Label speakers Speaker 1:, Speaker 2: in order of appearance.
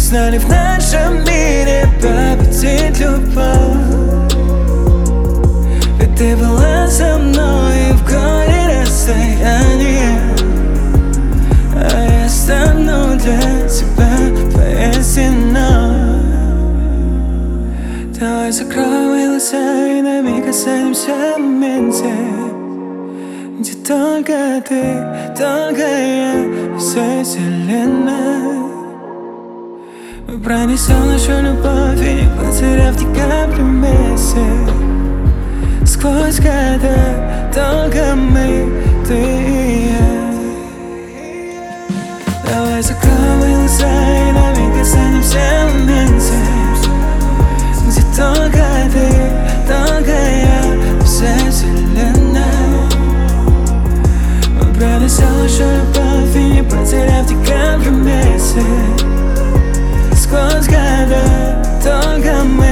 Speaker 1: знали в нашем мире победить любовь. Ведь ты была со мной в горе расстояние, а я стану для тебя твоей стеной. Давай закроем глаза и на миг останемся в моменте, где только ты, только я и вся вселенная. Мы пронесем нашу любовь и не потеряв ни капли вместе. Сквозь года только мы, ты и я. Давай закроем глаза и на миг останемся в моменте, где только ты, только я и вся вселенная. Мы пронесем нашу любовь и не потеряв ни капли вместе. Сквозь года только мы.